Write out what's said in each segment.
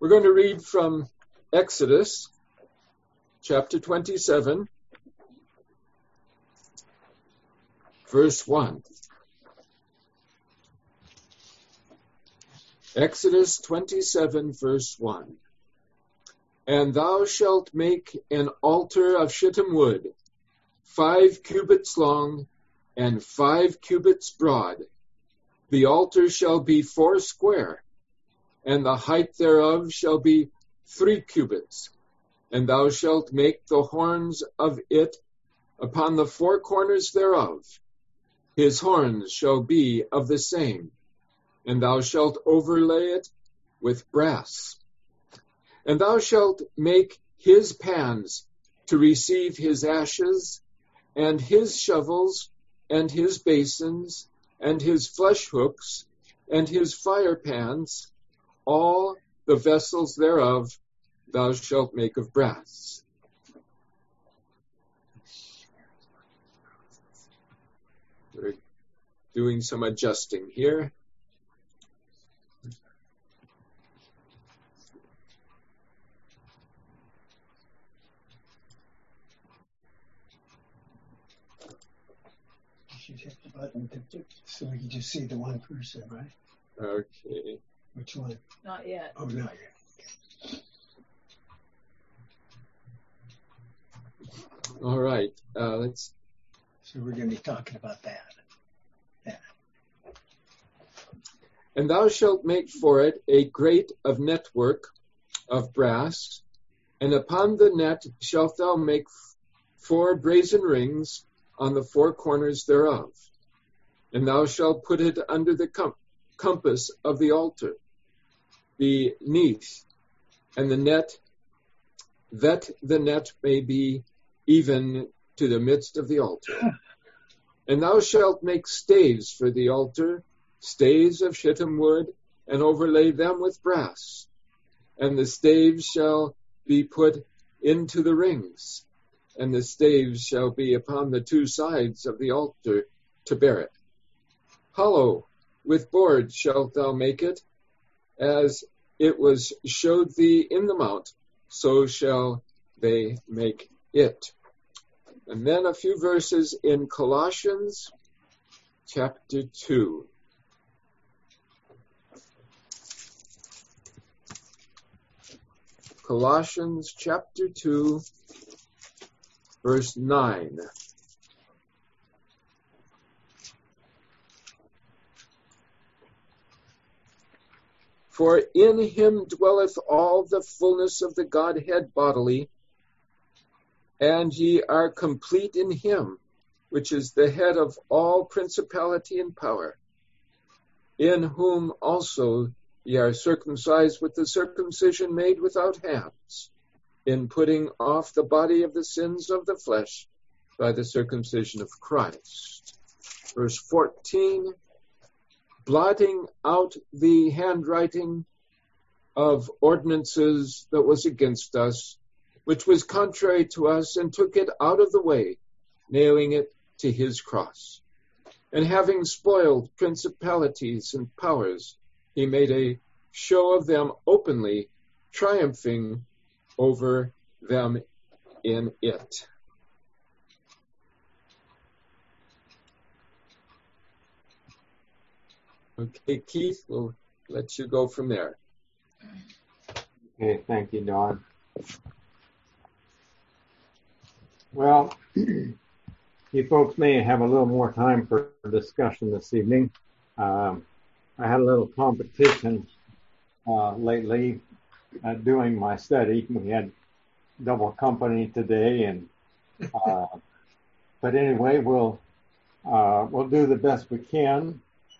We're going to read from Exodus chapter 27, verse 1. Exodus 27, verse 1. And thou shalt make an altar of shittim wood, 5 cubits long and 5 cubits broad. The altar shall be 4 square, and the height thereof shall be 3 cubits. And thou shalt make the horns of it upon the 4 corners thereof. His horns shall be of the same. And thou shalt overlay it with brass. And thou shalt make his pans to receive his ashes, and his shovels, and his basins, and his flesh hooks, and his fire pans, all the vessels thereof thou shalt make of brass. We're doing some adjusting here. You should hit the button so we can just see the one person, right? Okay. Which one? Not yet. Oh, not yet. All right. Let's. So we're going to be talking about that. Yeah. And thou shalt make for it a grate of network of brass, and upon the net shalt thou make 4 brazen rings on the 4 corners thereof. And thou shalt put it under the compass of the altar, beneath, and the net, that the net may be even to the midst of the altar. And thou shalt make staves for the altar, staves of shittim wood, and overlay them with brass. And the staves shall be put into the rings, and the staves shall be upon the 2 sides of the altar to bear it. Hollow with boards shalt thou make it, as it was showed thee in the mount, so shall they make it. And then a few verses in Colossians chapter 2. Colossians chapter 2, verse 9. For in him dwelleth all the fullness of the Godhead bodily, and ye are complete in him, which is the head of all principality and power, in whom also ye are circumcised with the circumcision made without hands, in putting off the body of the sins of the flesh by the circumcision of Christ. Verse 14, blotting out the handwriting of ordinances that was against us, which was contrary to us, and took it out of the way, nailing it to his cross. And having spoiled principalities and powers, he made a show of them openly, triumphing over them in it. Okay, Keith, we'll let you go from there. Okay, thank you, Don. Well, you folks may have a little more time for discussion this evening. I had a little competition lately doing my study. We had double company today, and but anyway, we'll do the best we can.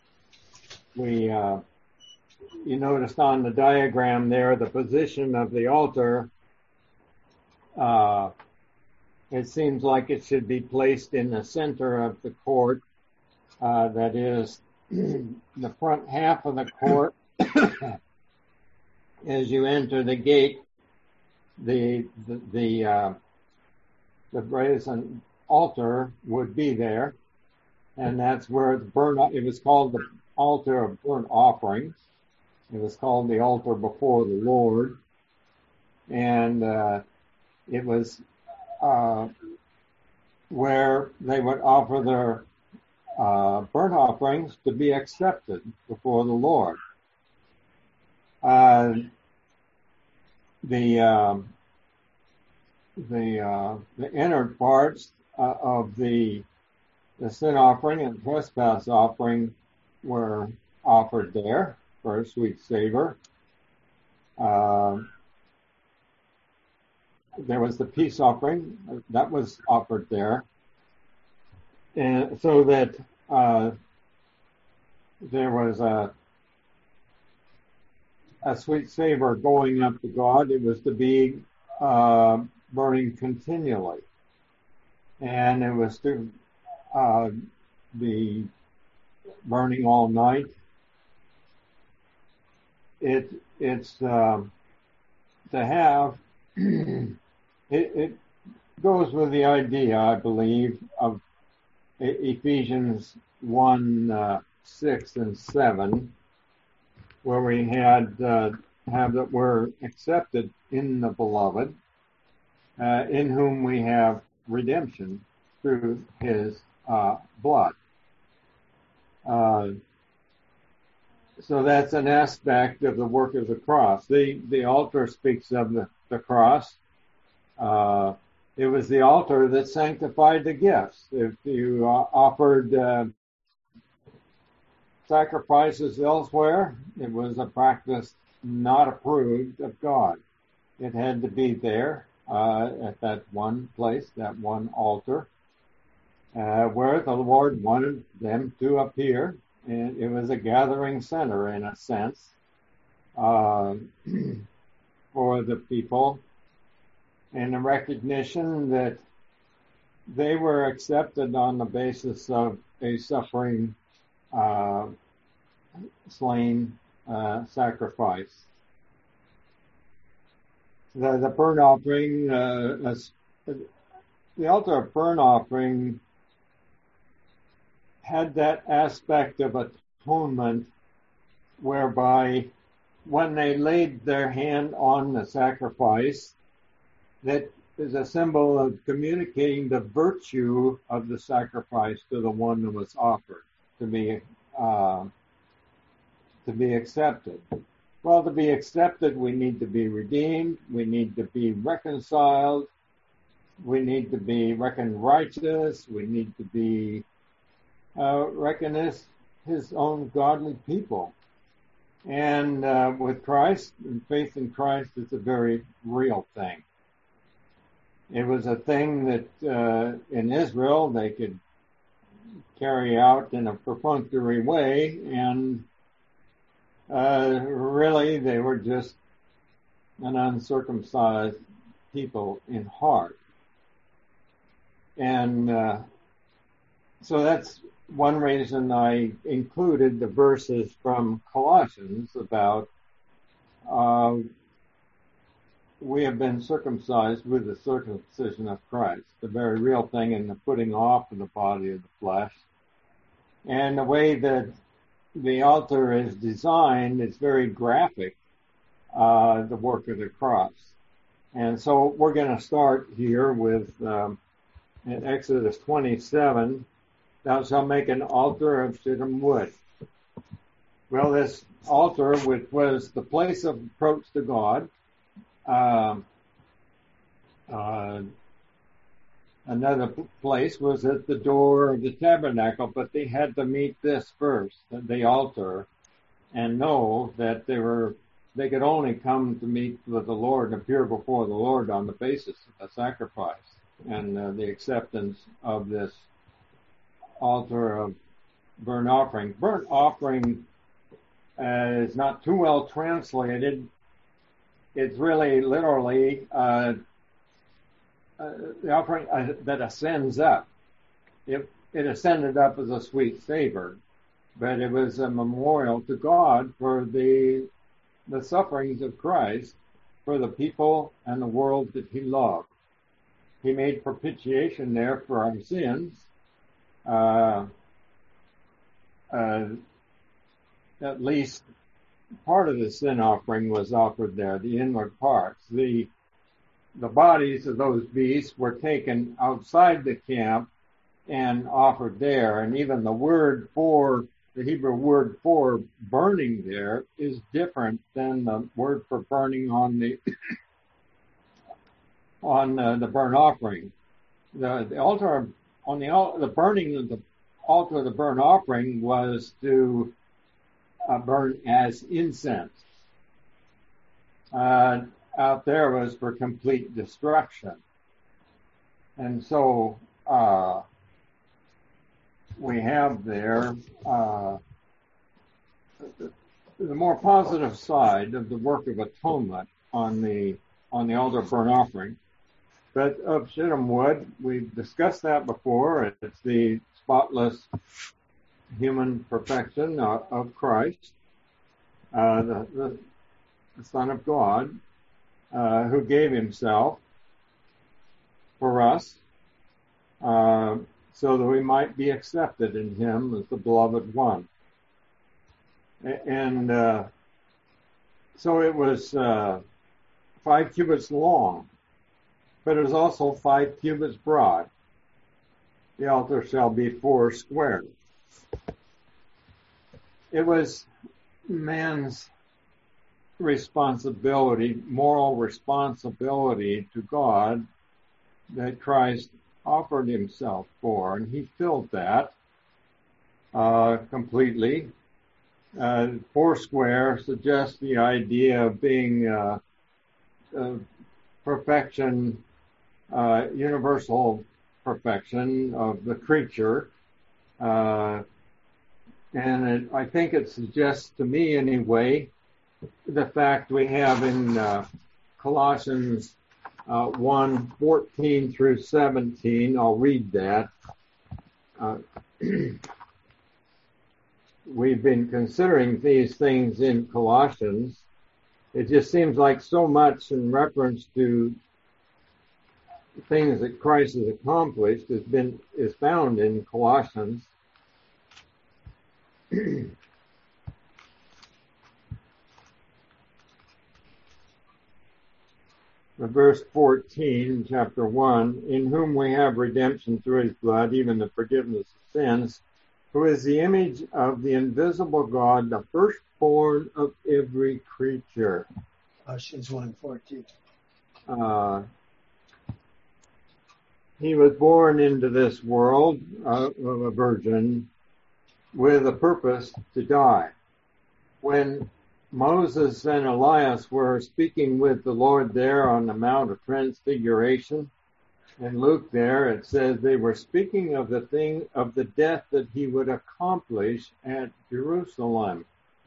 You noticed on the diagram there the position of the altar. It seems like it should be placed in the center of the court. That is the front half of the court. As you enter the gate, the brazen altar would be there, and that's where it was called the altar of burnt offerings. It was called the altar before the Lord, and it was where they would offer their burnt offerings to be accepted before the Lord. The inner parts of the sin offering and trespass offering were offered there for a sweet savor. There was the peace offering that was offered there, and so that there was a sweet savor going up to God. It was to be burning continually, and it was to be burning all night. It's to have it goes with the idea, I believe, of Ephesians 1:6 and 7, where we have that we're accepted in the beloved, in whom we have redemption through his blood. So that's an aspect of the work of the cross. The altar speaks of the cross. It was the altar that sanctified the gifts. If you offered sacrifices elsewhere, it was a practice not approved of God. It had to be there at that one place, that one altar, where the Lord wanted them to appear. And it was a gathering center, in a sense, for the people, and a recognition that they were accepted on the basis of a suffering, slain sacrifice. The burnt offering, the altar of burnt offering had that aspect of atonement whereby when they laid their hand on the sacrifice, that is a symbol of communicating the virtue of the sacrifice to the one that was offered to be accepted. Well, to be accepted, we need to be redeemed, we need to be reconciled, we need to be reckoned righteous, we need to be reckoned as his own godly people. And with Christ and faith in Christ, it's a very real thing. It was a thing that in Israel they could carry out in a perfunctory way, and really they were just an uncircumcised people in heart. And so that's one reason I included the verses from Colossians about we have been circumcised with the circumcision of Christ, the very real thing in the putting off of the body of the flesh. And the way that the altar is designed is very graphic, the work of the cross. And so we're going to start here with in Exodus 27, thou shalt make an altar of shittim wood. Well, this altar, which was the place of approach to God, another place was at the door of the tabernacle, but they had to meet this first, the altar, and know that they could only come to meet with the Lord and appear before the Lord on the basis of a sacrifice and the acceptance of this altar of burnt offering. Burnt offering is not too well translated. It's really literally the offering that ascends up. It ascended up as a sweet savor, but it was a memorial to God for the sufferings of Christ for the people and the world that he loved. He made propitiation there for our sins. At least part of the sin offering was offered there, the inward parts. The bodies of those beasts were taken outside the camp and offered there. And even the Hebrew word for burning there is different than the word for burning on the burnt offering. The altar on the burning of the altar of the burnt offering was to burn as incense. Out there was for complete destruction. And so we have there the more positive side of the work of atonement on the altar of burnt offering. But of shittim wood, we've discussed that before. It's the spotless human perfection of Christ, the Son of God, who gave himself for us, so that we might be accepted in him as the beloved one. And so it was 5 cubits long, but it was also 5 cubits broad. The altar shall be 4 square. It was man's responsibility, moral responsibility to God that Christ offered himself for, and he filled that completely. 4 square suggests the idea of being perfection, universal perfection of the creature. And I think it suggests to me anyway, the fact we have in Colossians 1:14 through 17. I'll read that. We've been considering these things in Colossians. It just seems like so much in reference to things that Christ has accomplished is found in Colossians. Verse 14, chapter 1, in whom we have redemption through his blood, even the forgiveness of sins, who is the image of the invisible God, the firstborn of every creature. Colossians 1:14. He was born into this world of a virgin with a purpose to die. When Moses and Elias were speaking with the Lord there on the Mount of Transfiguration, in Luke there it says they were speaking of the death that he would accomplish at Jerusalem.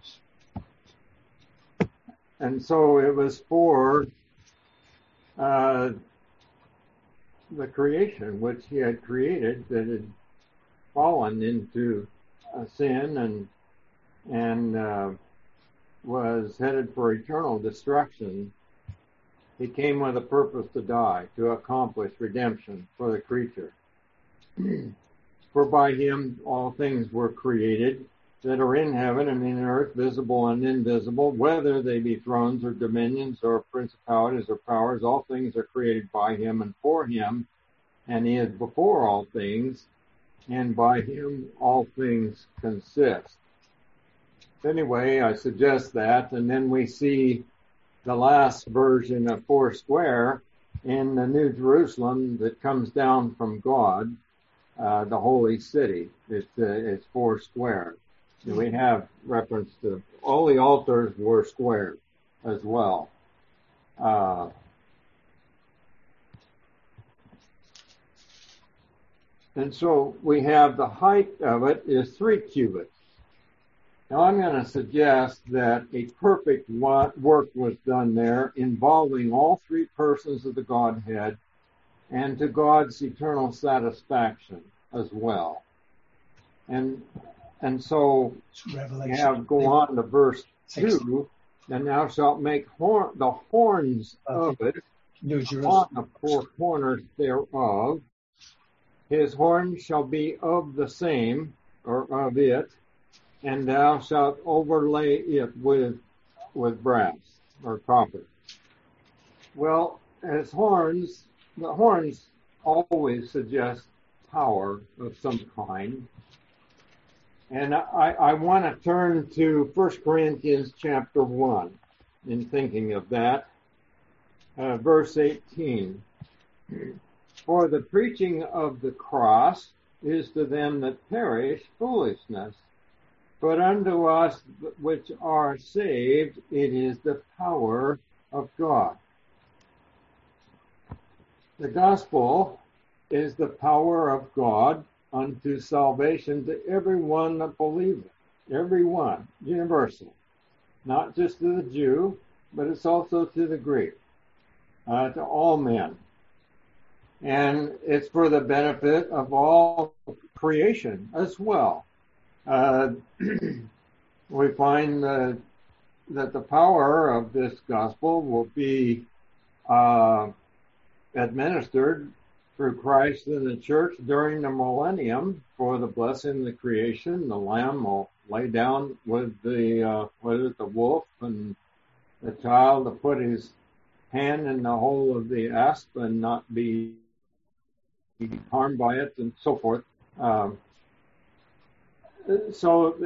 And so it was for the creation which he had created that had fallen into sin and was headed for eternal destruction. He came with a purpose to die, to accomplish redemption for the creature. For by him all things were created that are in heaven and in earth, visible and invisible, whether they be thrones or dominions or principalities or powers, all things are created by him and for him, and he is before all things, and by him all things consist. Anyway, I suggest that, and then we see the last version of 4 square in the New Jerusalem that comes down from God, the holy city. It's 4 square. And we have reference to all the altars were square as well. And so we have the height of it is 3 cubits. Now I'm going to suggest that a perfect work was done there involving all 3 persons of the Godhead and to God's eternal satisfaction as well. And so we have go on to verse 2, and thou shalt make the horns of it on the 4 corners thereof. His horn shall be of the same, or of it, and thou shalt overlay it with with brass or copper. Well, as horns, the horns always suggest power of some kind. And I want to turn to 1 Corinthians chapter 1 in thinking of that. Verse 18. For the preaching of the cross is to them that perish foolishness, but unto us which are saved it is the power of God. The gospel is the power of God unto salvation to everyone that believeth. Everyone, universal. Not just to the Jew, but it's also to the Greek. To all men. And it's for the benefit of all creation as well. We find that the power of this gospel will be administered through Christ and the church during the millennium for the blessing of the creation. The Lamb will lay down with the wolf, and the child to put his hand in the hole of the asp and not be harmed by it, and so forth. So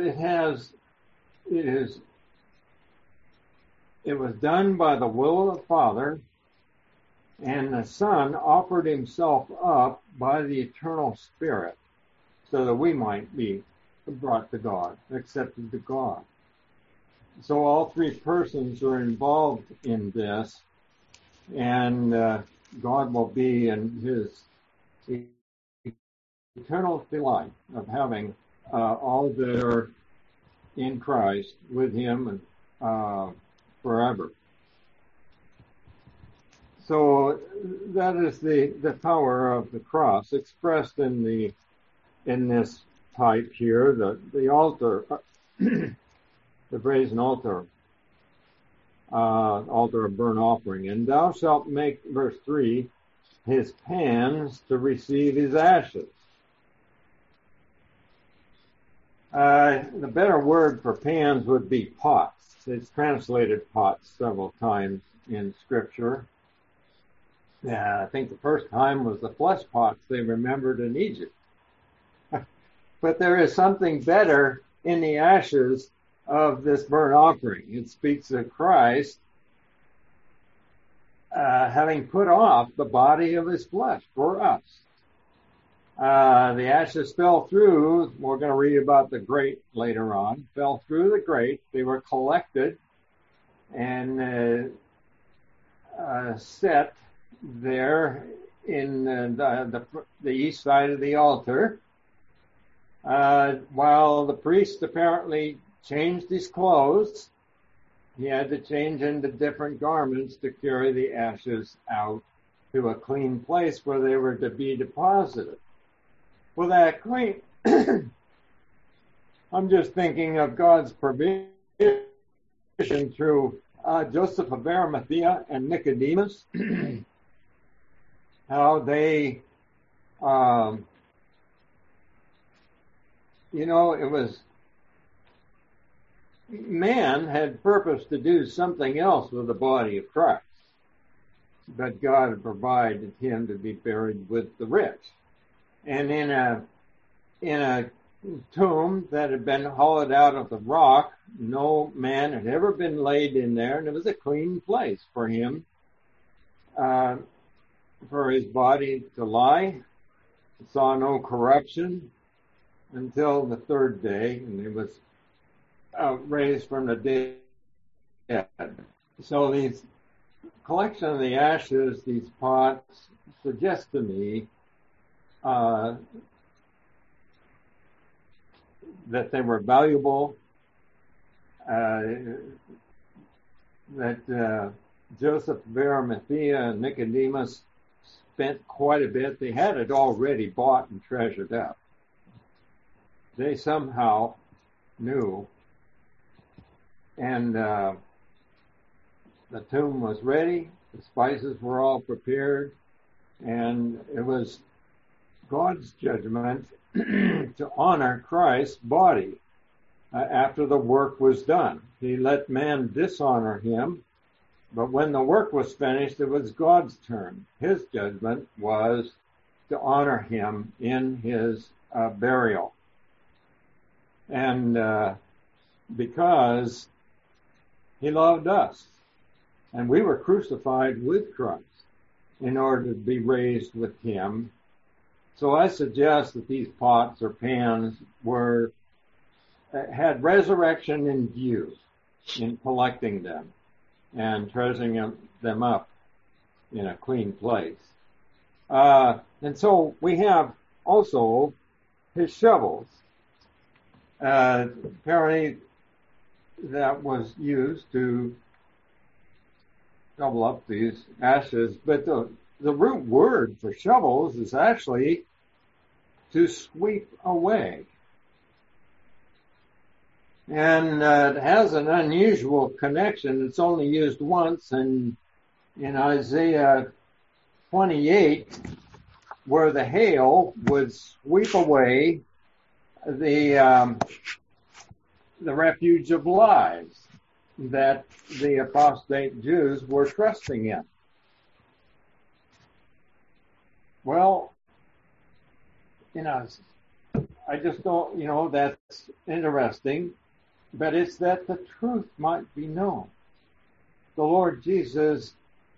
it was done by the will of the Father, and the Son offered himself up by the eternal Spirit so that we might be brought to God, accepted to God. So all three persons are involved in this, and God will be in his eternal delight of having all that are in Christ with him forever. So that is the power of the cross expressed in this type here, the altar, the brazen altar, altar of burnt offering. And thou shalt make, verse 3, his pans to receive his ashes. The better word for pans would be pots. It's translated pots several times in Scripture. I think the first time was the flesh pots they remembered in Egypt. But there is something better in the ashes of this burnt offering. It speaks of Christ having put off the body of his flesh for us. The ashes fell through, we're going to read about the grate later on, fell through the grate. They were collected and set there in the east side of the altar, while the priest apparently changed his clothes. He had to change into different garments to carry the ashes out to a clean place where they were to be deposited. Well, that clean, I'm just thinking of God's provision through Joseph of Arimathea and Nicodemus, how they, it was, man had purpose to do something else with the body of Christ, but God had provided him to be buried with the rich. And in a tomb that had been hollowed out of the rock, no man had ever been laid in there, and it was a clean place for him, for his body to lie. It saw no corruption until the third day, and it was raised from the dead. So these collection of the ashes, these pots, suggest to me that they were valuable, that Joseph of Arimathea and Nicodemus spent quite a bit. They had it already bought and treasured up. They somehow knew. And the tomb was ready. The spices were all prepared. And it was God's judgment to honor Christ's body after the work was done. He let man dishonor him, but when the work was finished, it was God's turn. His judgment was to honor him in his burial. And because he loved us, and we were crucified with Christ in order to be raised with him. So I suggest that these pots or pans had resurrection in view in collecting them and treasuring them up in a clean place. And so we have also his shovels. Apparently that was used to shovel up these ashes, but the root word for shovels is actually to sweep away. And it has an unusual connection. It's only used once in Isaiah 28, where the hail would sweep away the refuge of lies that the apostate Jews were trusting in. Well, I just don't, that's interesting, but it's that the truth might be known. The Lord Jesus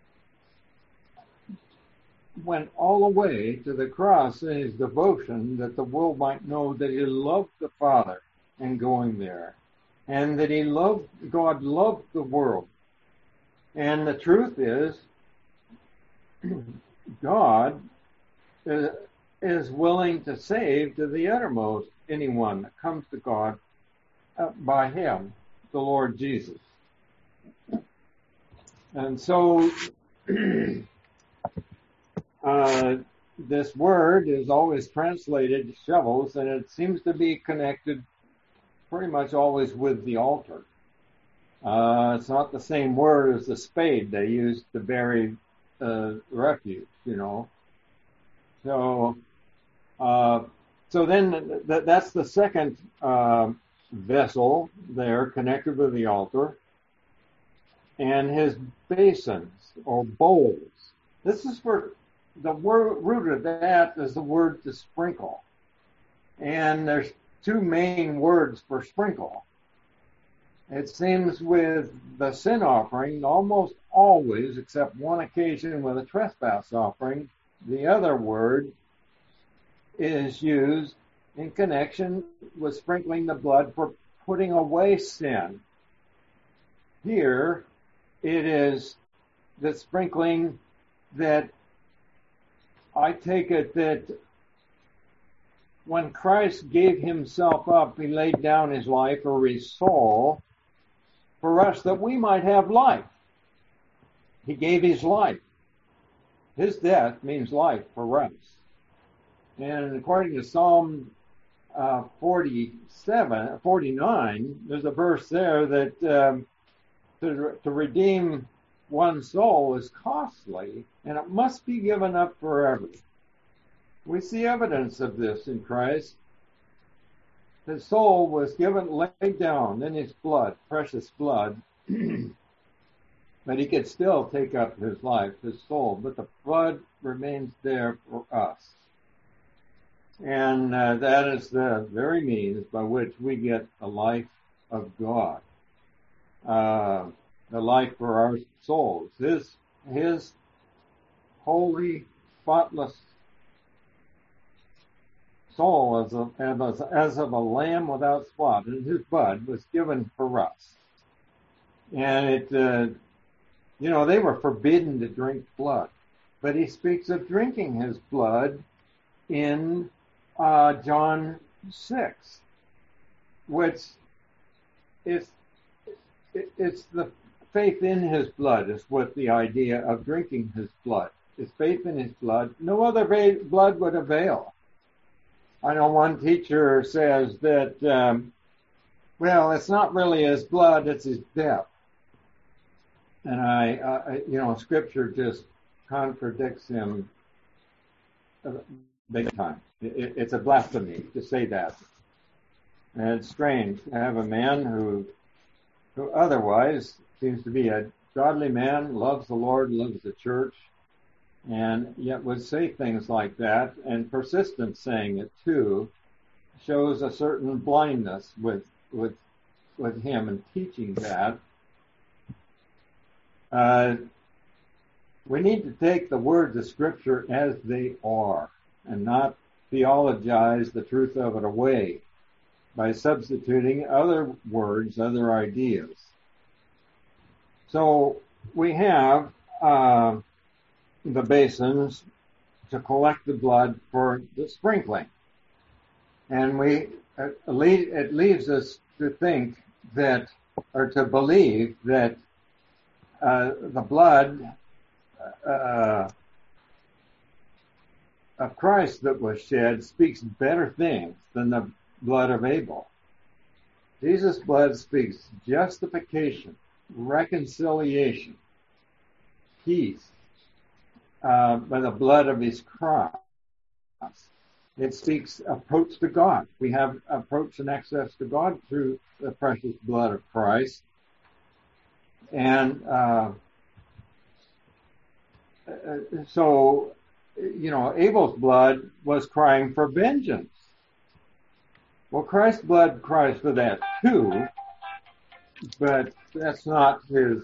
went all the way to the cross in his devotion that the world might know that he loved the Father in going there, and that God loved the world. And the truth is, God is willing to save to the uttermost anyone that comes to God by him, the Lord Jesus. And so this word is always translated shovels, and it seems to be connected pretty much always with the altar. It's not the same word as the spade they used to bury refuge, So then that's the second vessel there connected with the altar, and his basins or bowls. This is for the root of that is the word to sprinkle, and there's two main words for sprinkle. It seems with the sin offering, almost always, except one occasion with a trespass offering, the other word is used in connection with sprinkling the blood for putting away sin. Here, it is the sprinkling that I take it that when Christ gave himself up, he laid down his life or his soul for us that we might have life. He gave his life. His death means life for us. And according to Psalm 49, there's a verse there that to redeem one's soul is costly, and it must be given up forever. We see evidence of this in Christ. His soul was laid down in his blood, precious blood, but he could still take up his life, his soul, but the blood remains there for us. And that is the very means by which we get the life of God, the life for our souls. His holy, spotless soul as of a lamb without spot, and his blood was given for us. And they were forbidden to drink blood, but he speaks of drinking his blood in John 6, which it's the faith in his blood is what the idea of drinking his blood is. Faith in his blood. No other blood would avail. I know one teacher says that, it's not really his blood, it's his death. And Scripture just contradicts him big time. It's a blasphemy to say that. And it's strange to have a man who otherwise seems to be a godly man, loves the Lord, loves the church, and yet would say things like that, and persistent saying it too, shows a certain blindness with him in teaching that. We need to take the words of Scripture as they are and not theologize the truth of it away by substituting other words, other ideas. So we have the basins to collect the blood for the sprinkling. And it leaves us to think that, or to believe that the blood of Christ that was shed speaks better things than the blood of Abel. Jesus' blood speaks justification, reconciliation, peace, by the blood of his cross. It speaks approach to God. We have approach and access to God through the precious blood of Christ. And so, Abel's blood was crying for vengeance. Well, Christ's blood cries for that too, but that's not his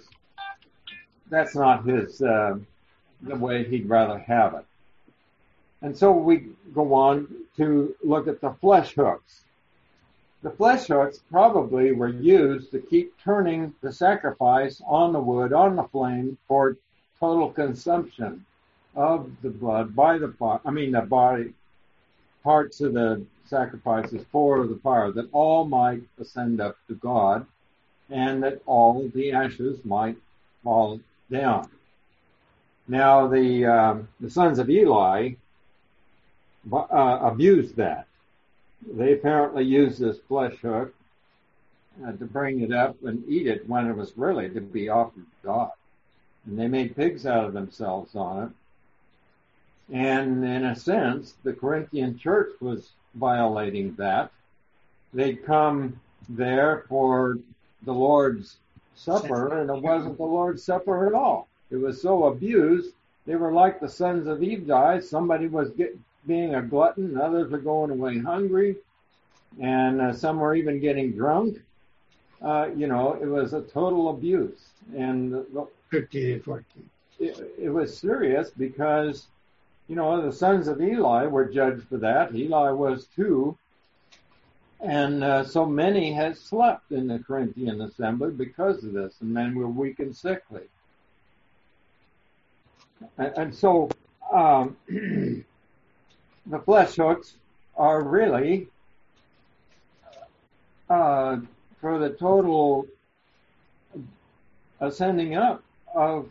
the way he'd rather have it. And so we go on to look at the flesh hooks. The flesh hooks probably were used to keep turning the sacrifice on the wood, on the flame, for total consumption of the blood by the body parts of the sacrifices for the fire, that all might ascend up to God, and that all the ashes might fall down. Now the sons of Eli abused that. They apparently used this flesh hook to bring it up and eat it when it was really to be offered to God. And they made pigs out of themselves on it. And in a sense, the Corinthian church was violating that. They'd come there for the Lord's Supper, and it wasn't the Lord's Supper at all. It was so abused, they were like the sons of Eli. Somebody was being a glutton, and others were going away hungry, and some were even getting drunk. It was a total abuse. And 15 and 14. It was serious because, the sons of Eli were judged for that. Eli was too. And so many had slept in the Corinthian assembly because of this, and men were weak and sickly. And so the flesh hooks are really for the total ascending up of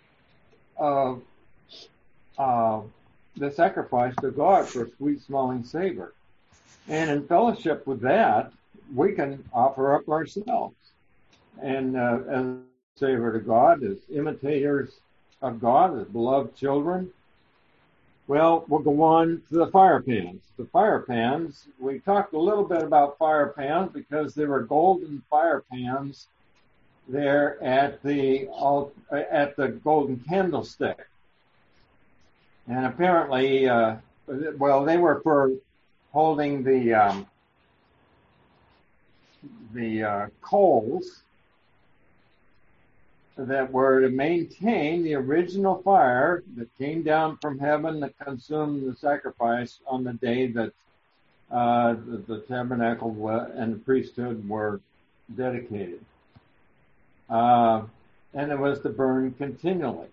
the sacrifice to God for a sweet-smelling savor. And in fellowship with that, we can offer up ourselves and as a savor to God, as imitators of God, as beloved children. Well, we'll go on to the fire pans. The fire pans, we talked a little bit about fire pans because there were golden fire pans there at the golden candlestick. And apparently, they were for holding the coals that were to maintain the original fire that came down from heaven that consumed the sacrifice on the day that the tabernacle and the priesthood were dedicated. And it was to burn continually.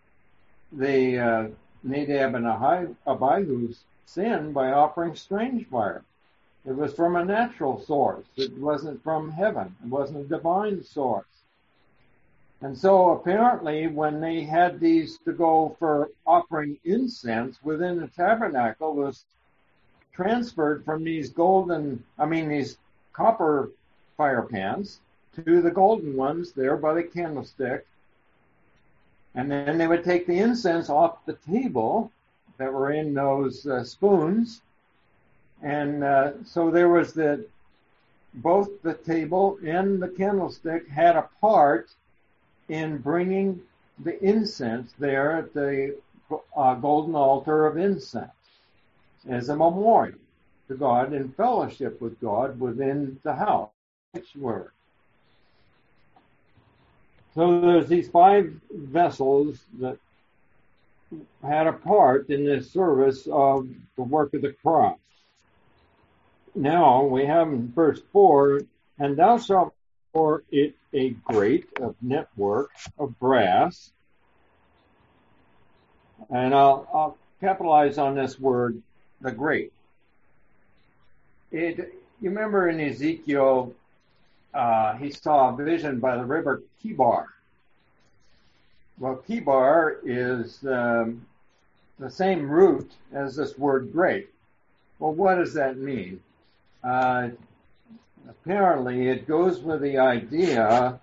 Nadab and Abihu sinned by offering strange fire. It was from a natural source. It wasn't from heaven. It wasn't a divine source. And so apparently when they had these to go for offering incense within the tabernacle, it was transferred from these copper fire pans to the golden ones there by the candlestick. And then they would take the incense off the table that were in those spoons. And so there was the both the table and the candlestick had a part in bringing the incense there at the golden altar of incense as a memorial to God and fellowship with God within the house. sanctuary. So there's these 5 vessels that had a part in this service of the work of the cross. Now we have in verse 4, and thou shalt for it a grate of network of brass. And I'll capitalize on this word, the grate. You remember in Ezekiel, he saw a vision by the river Kibar. Well, Kibar is the same root as this word grate. Well, what does that mean? Apparently, it goes with the idea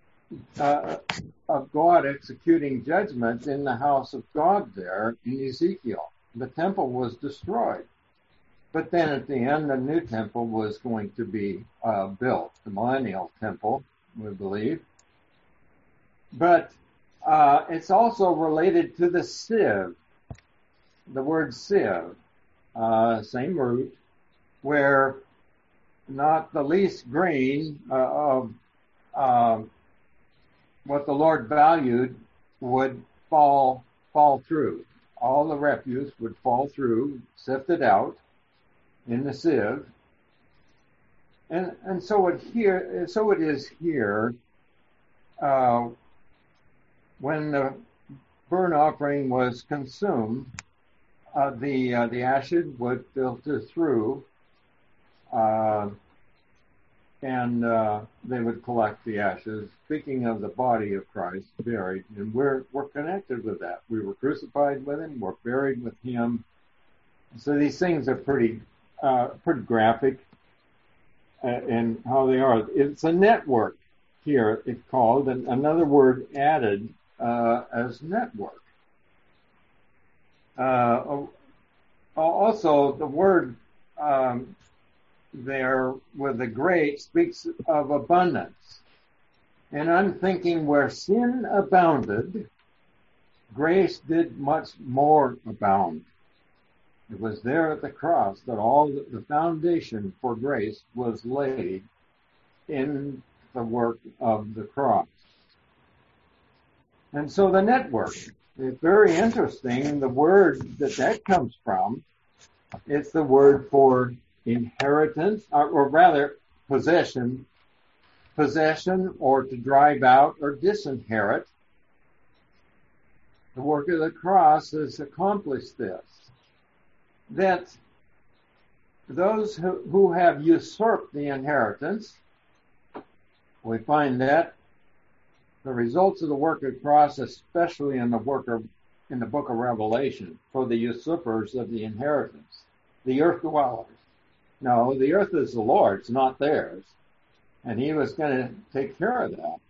of God executing judgment in the house of God there in Ezekiel. The temple was destroyed. But then at the end, the new temple was going to be built, the millennial temple, we believe. But it's also related to the sieve, the word sieve, same root, where not the least grain of what the Lord valued would fall through. All the refuse would fall through, sifted out in the sieve. And so it is here when the burnt offering was consumed, the ashes would filter through, and they would collect the ashes. Speaking of the body of Christ buried, and we're connected with that. We were crucified with him. We're buried with him. So these things are pretty graphic in how they are. It's a network here. It's called, and another word added as network. Also, the word there with the grate speaks of abundance. And I'm thinking where sin abounded, grace did much more abound. It was there at the cross that all the foundation for grace was laid in the work of the cross. And so the network is very interesting. The word that comes from, it's the word for inheritance, or rather possession, or to drive out or disinherit. The work of the cross has accomplished this. That those who have usurped the inheritance, we find that the results of the work of the cross, especially in the book of Revelation, for the usurpers of the inheritance, the earth dwellers. No, the earth is the Lord's, not theirs. And he was going to take care of that.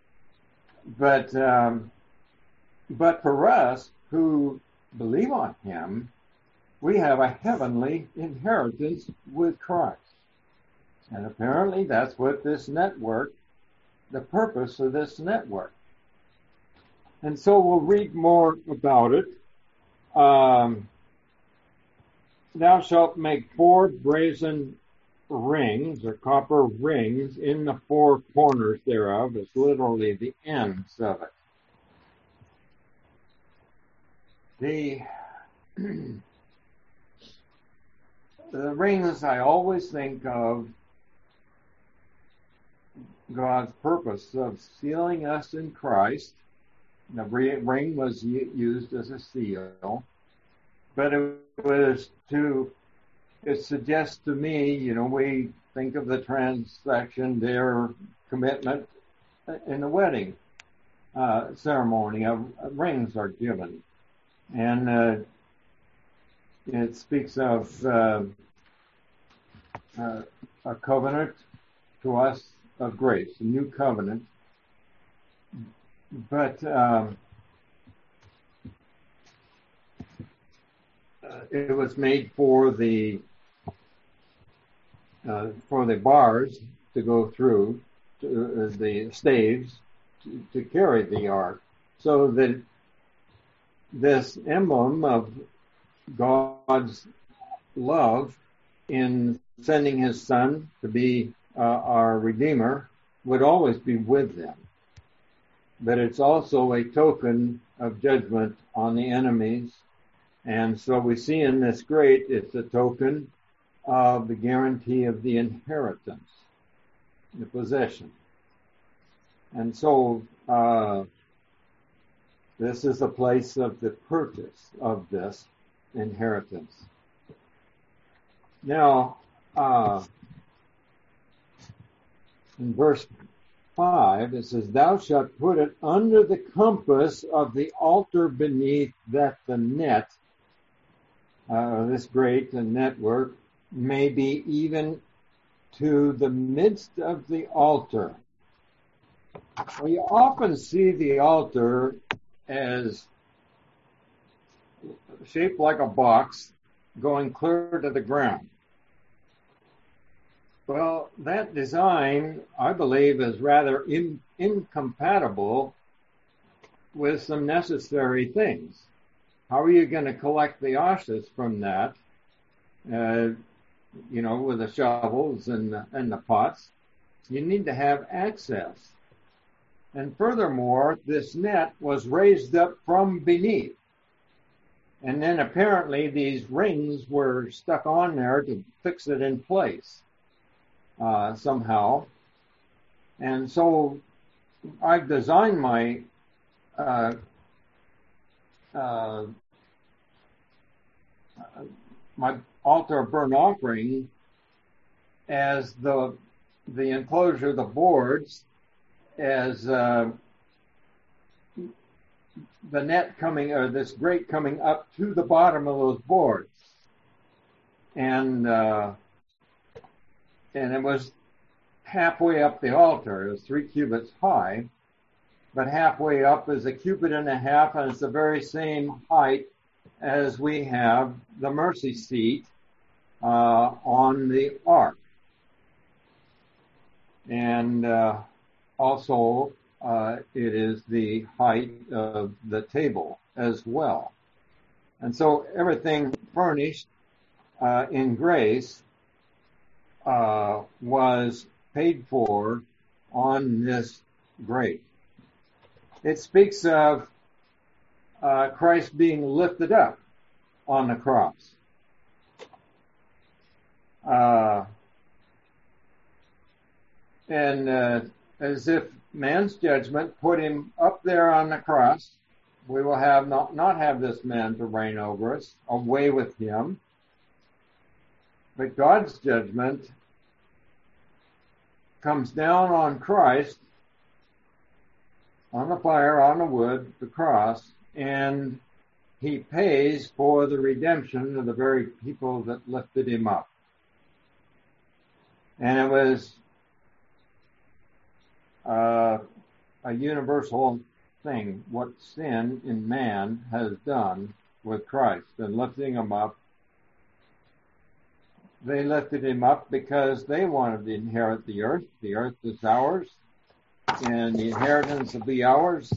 But for us who believe on him, we have a heavenly inheritance with Christ. And apparently that's what this network, the purpose of this network. And so we'll read more about it. Thou shalt make 4 brazen rings or copper rings in the 4 corners thereof. It's literally the ends of it. The rings, I always think of God's purpose of sealing us in Christ. The ring was used as a seal, but it suggests to me, we think of the transaction, their commitment in the wedding ceremony. Rings are given. And it speaks of a covenant to us of grace, a new covenant. But it was made for the bars to go through the staves to carry the ark, so that this emblem of God's love in sending his son to be our Redeemer would always be with them. But it's also a token of judgment on the enemies. And so we see in this grate, it's a token of the guarantee of the inheritance, the possession. And so this is a place of the purchase of this inheritance. Now, in verse 5, it says, "Thou shalt put it under the compass of the altar beneath, that the net," this grate and network, "may be even to the midst of the altar." Well, you often see the altar as shaped like a box going clear to the ground. Well, that design, I believe, is rather incompatible with some necessary things. How are you going to collect the ashes from that? With the shovels and the pots. You need to have access. And furthermore, this net was raised up from beneath. And then apparently these rings were stuck on there to fix it in place somehow. And so I've designed my my altar of burnt offering as the enclosure, the boards, as the net coming, or this grate coming up to the bottom of those boards. And it was halfway up the altar. It was 3 cubits high, but halfway up is a cubit and a half, and it's the very same height as we have the mercy seat on the ark. And also it is the height of the table as well. And so everything furnished in grace was paid for on this grate. It speaks of Christ being lifted up on the cross. And as if man's judgment put him up there on the cross, we will have not have this man to reign over us, away with him. But God's judgment comes down on Christ, on the fire, on the wood, the cross, and he pays for the redemption of the very people that lifted him up. And it was a universal thing, what sin in man has done with Christ and lifting him up. They lifted him up because they wanted to inherit the earth. The earth is ours, and the inheritance will be ours.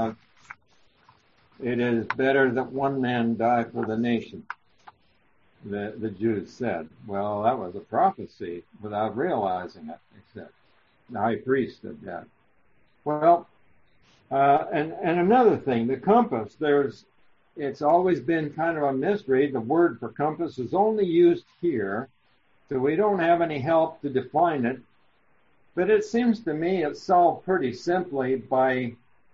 It is better that one man die for the nation, the Jews said. Well, that was a prophecy without realizing it, except the high priest did that. Well, and another thing, the compass, it's always been kind of a mystery. The word for compass is only used here, so we don't have any help to define it. But it seems to me it's solved pretty simply by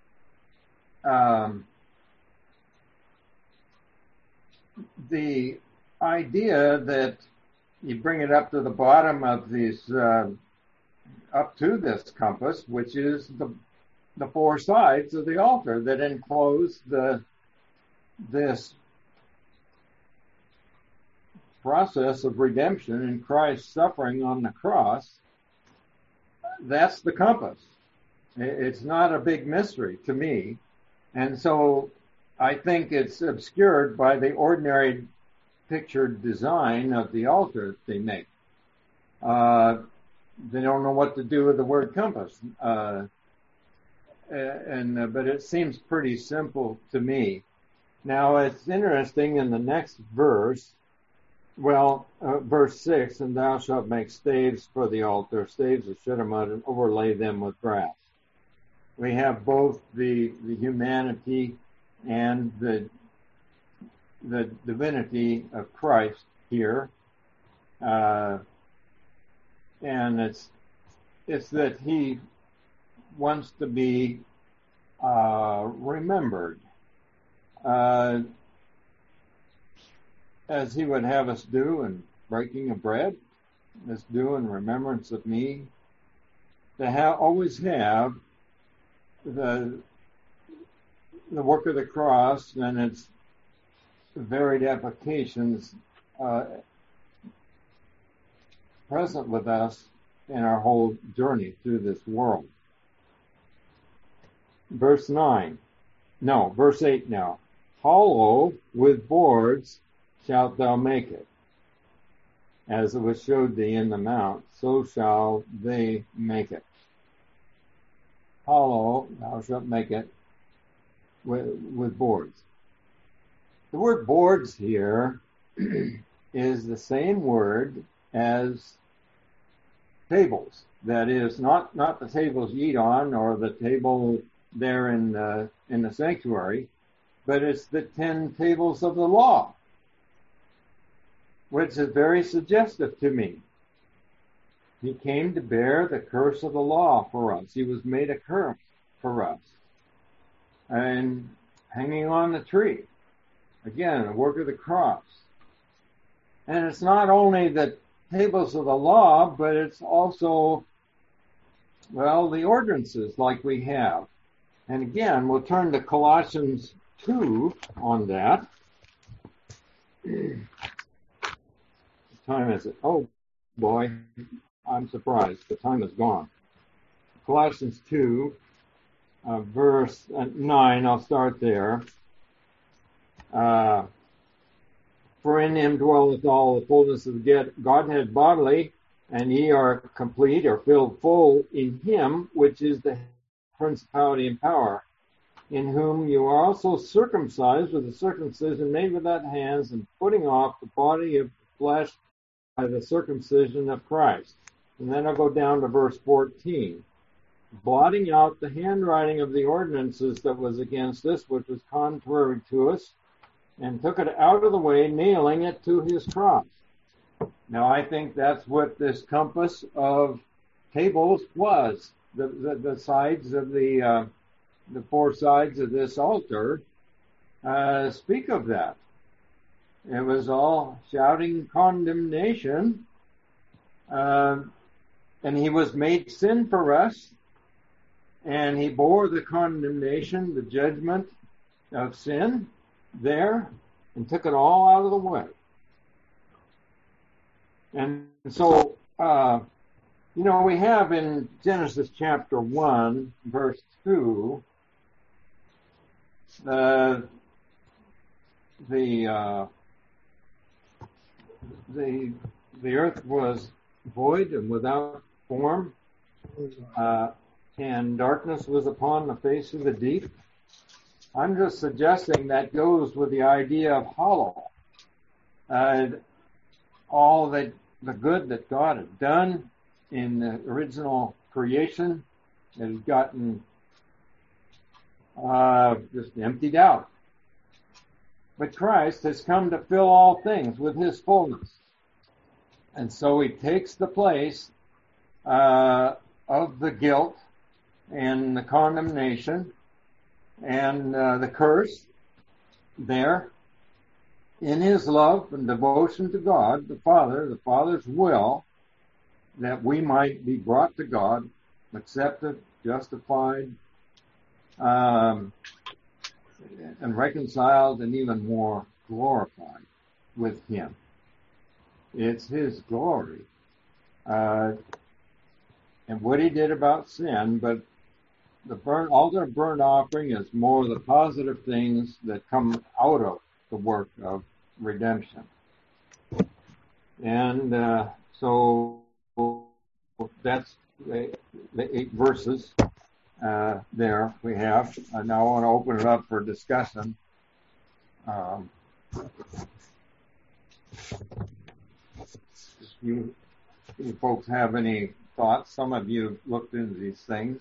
the idea that you bring it up to the bottom of these, up to this compass, which is the 4 sides of the altar that enclose this process of redemption in Christ's suffering on the cross. That's the compass. It's not a big mystery to me. And so I think it's obscured by the ordinary pictured design of the altar they make. they don't know what to do with the word compass. But it seems pretty simple to me. Now, it's interesting in the next verse, verse 6, and thou shalt make staves for the altar, staves of shittim mud, and overlay them with brass. We have both the humanity and the divinity of Christ here. And it's that he wants to be remembered, as he would have us do in breaking of bread, as do in remembrance of me, to always have the work of the cross and its varied applications present with us in our whole journey through this world. Verse 8 now. Hollow with boards shalt thou make it. As it was showed thee in the mount, so shall they make it. Hollow, thou shalt make it with boards. The word boards here is the same word as tables. That is not the tables you eat on or the table there in the sanctuary, but it's the 10 tables of the law, which is very suggestive to me. He came to bear the curse of the law for us. He was made a curse for us. And hanging on the tree. Again, the work of the cross. And it's not only the tables of the law, but it's also, the ordinances like we have. And again, we'll turn to Colossians 2 on that. What time is it? Oh, boy. I'm surprised. The time is gone. Colossians 2, verse 9. I'll start there. For in him dwelleth all the fullness of the Godhead bodily, and ye are complete or filled full in him, which is the principality and power, in whom you are also circumcised with a circumcision made without hands, and putting off the body of the flesh by the circumcision of Christ. And then I'll go down to verse 14. Blotting out the handwriting of the ordinances that was against us, which was contrary to us, and took it out of the way, nailing it to his cross. Now, I think that's what this compass of tables was. The sides of the 4 sides of this altar speak of that. It was all shouting condemnation, and he was made sin for us, and he bore the condemnation, the judgment of sin there, and took it all out of the way. And so, we have in Genesis chapter 1, verse 2, the earth was void and without form, and darkness was upon the face of the deep. I'm just suggesting that goes with the idea of hollow. All the good that God had done in the original creation has gotten just emptied out. But Christ has come to fill all things with his fullness. And so he takes the place of the guilt and the condemnation and the curse there in his love and devotion to God, the Father's will, that we might be brought to God, accepted, justified, and reconciled, and even more glorified with him. It's his glory. And what he did about sin, but the altar burnt offering is more the positive things that come out of the work of redemption. And so that's the 8 verses there we have. Now I want to open it up for discussion. You folks have any thoughts? Some of you looked into these things.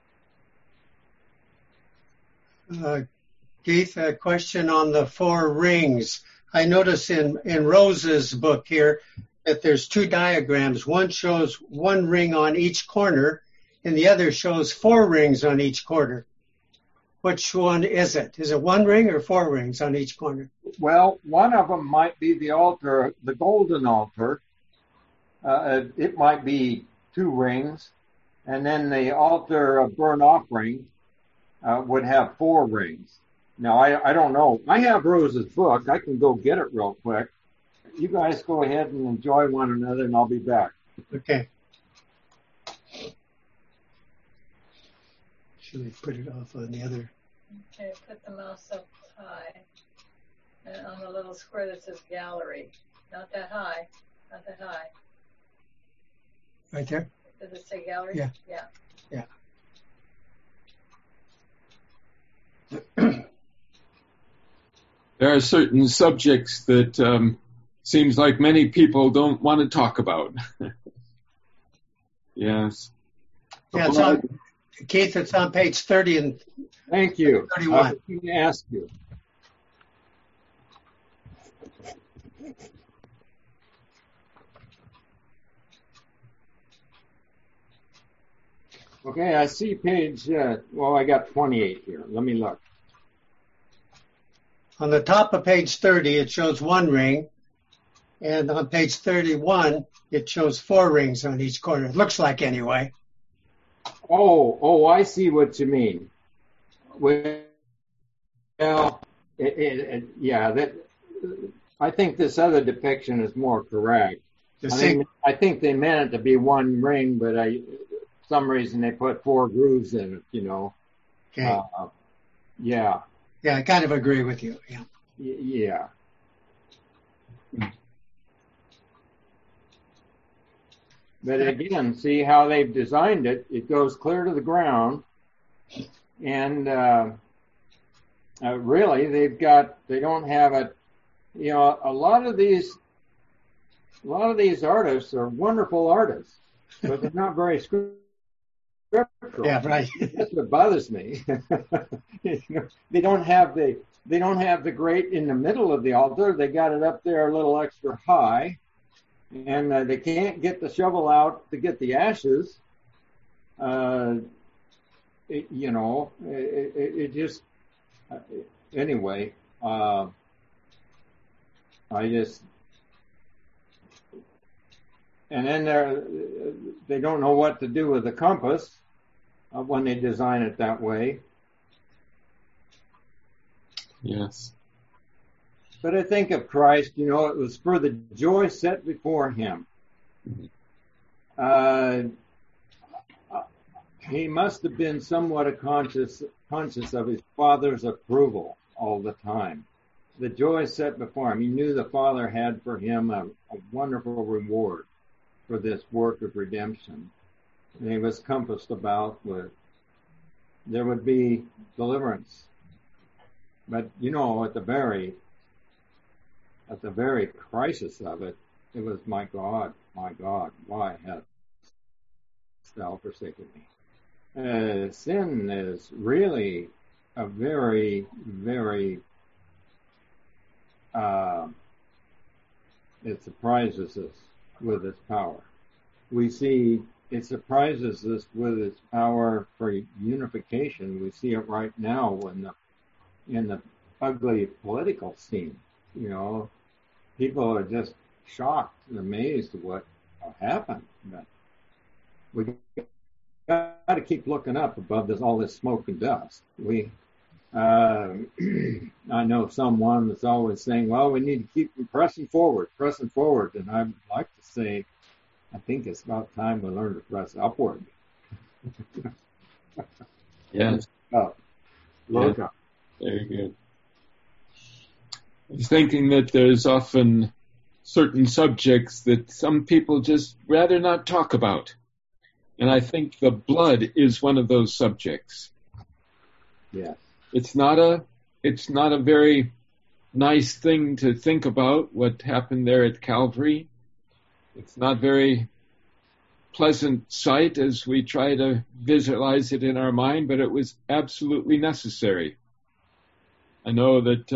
Keith, a question on the 4 rings. I notice in Rose's book here that there's 2 diagrams. One shows 1 ring on each corner, and the other shows 4 rings on each corner. Which one is it? Is it 1 ring or 4 rings on each corner? Well, one of them might be the altar, the golden altar. It might be 2 rings, and then the altar of burnt offering would have 4 rings. Now, I don't know. I have Rose's book. I can go get it real quick. You guys go ahead and enjoy one another, and I'll be back. Okay. Should we put it off on the other? Okay, put the mouse up high. And on the little square that says gallery. Not that high. Not that high. Right there? Does it say gallery? Yeah. Yeah. There are certain subjects that seems like many people don't want to talk about. Yes. Yeah, it's on, Keith, it's on page 30 and Thank you. 31. I was going to ask you. Okay, I see page, I got 28 here. Let me look. On the top of page 30, it shows 1 ring. And on page 31, it shows 4 rings on each corner. It looks like anyway. Oh, I see what you mean. Well, I think this other depiction is more correct. I think they meant it to be 1 ring, but for some reason they put 4 grooves in it, you know. Okay. Yeah. Yeah, I kind of agree with you. Yeah. Yeah. But again, see how they've designed it. It goes clear to the ground. And really, they don't have it. You know, a lot of these artists are wonderful artists, but they're not very scriptural. Yeah, right. That's what bothers me. You know, they don't have the grate in the middle of the altar. They got it up there a little extra high, and they can't get the shovel out to get the ashes. It just anyway. And then they don't know what to do with the compass when they design it that way. Yes. But I think of Christ, you know, it was for the joy set before him. He must have been somewhat conscious of his Father's approval all the time. The joy set before him. He knew the Father had for him a wonderful reward for this work of redemption. And he was compassed about with, there would be deliverance. But, you know, at the very crisis of it, it was, my God, why hast thou forsaken me? Sin is really a very, very, it surprises us with its power. We see it surprises us with its power for unification. We see it right now in the ugly political scene. You know, people are just shocked and amazed at what happened. But we got to keep looking up above all this smoke and dust. I know someone that's always saying, well, we need to keep pressing forward. And I'd like to say, I think it's about time we learn to press upward. Yes. Look up. Very good. I was thinking that there's often certain subjects that some people just rather not talk about. And I think the blood is one of those subjects. Yes. It's not a very nice thing to think about, what happened there at Calvary. It's not very pleasant sight as we try to visualize it in our mind, but it was absolutely necessary. I know that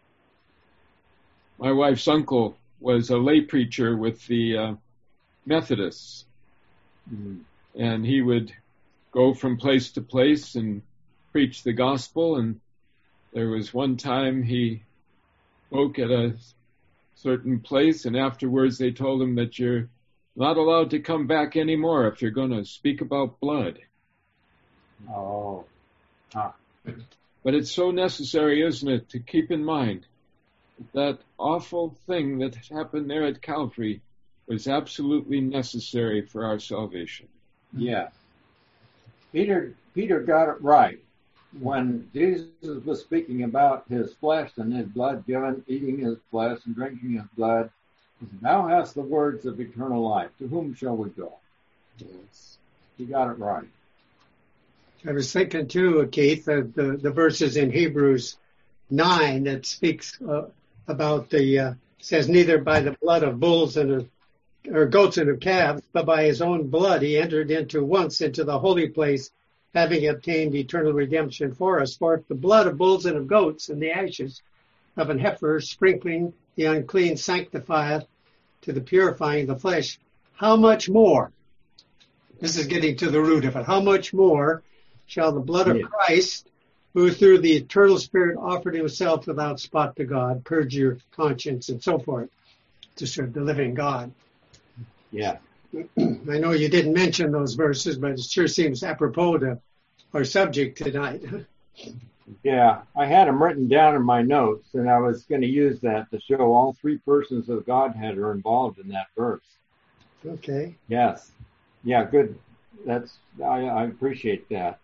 my wife's uncle was a lay preacher with the Methodists, and he would go from place to place and preach the gospel. And there was one time he spoke at a certain place, and afterwards they told him that you're not allowed to come back anymore if you're going to speak about blood. Oh. Huh. But it's so necessary, isn't it, to keep in mind that awful thing that happened there at Calvary was absolutely necessary for our salvation. Yes. Peter got it right. When Jesus was speaking about his flesh and his blood given, eating his flesh and drinking his blood, he said, "Thou hast the words of eternal life. To whom shall we go?" Yes. He got it right. I was thinking too, Keith, the verses in Hebrews 9 that speaks about says, "Neither by the blood of bulls or goats and of calves, but by his own blood he entered once into the holy place, having obtained eternal redemption for us. For if the blood of bulls and of goats and the ashes of an heifer sprinkling the unclean sanctifieth to the purifying of the flesh, how much more," this is getting to the root of it, "how much more shall the blood of Christ, who through the eternal Spirit offered himself without spot to God, purge your conscience," and so forth, to serve the living God. Yeah. I know you didn't mention those verses, but it sure seems apropos to our subject tonight. Yeah, I had them written down in my notes, and I was going to use that to show all three persons of Godhead are involved in that verse. Okay. Yes. Yeah, good. I appreciate that.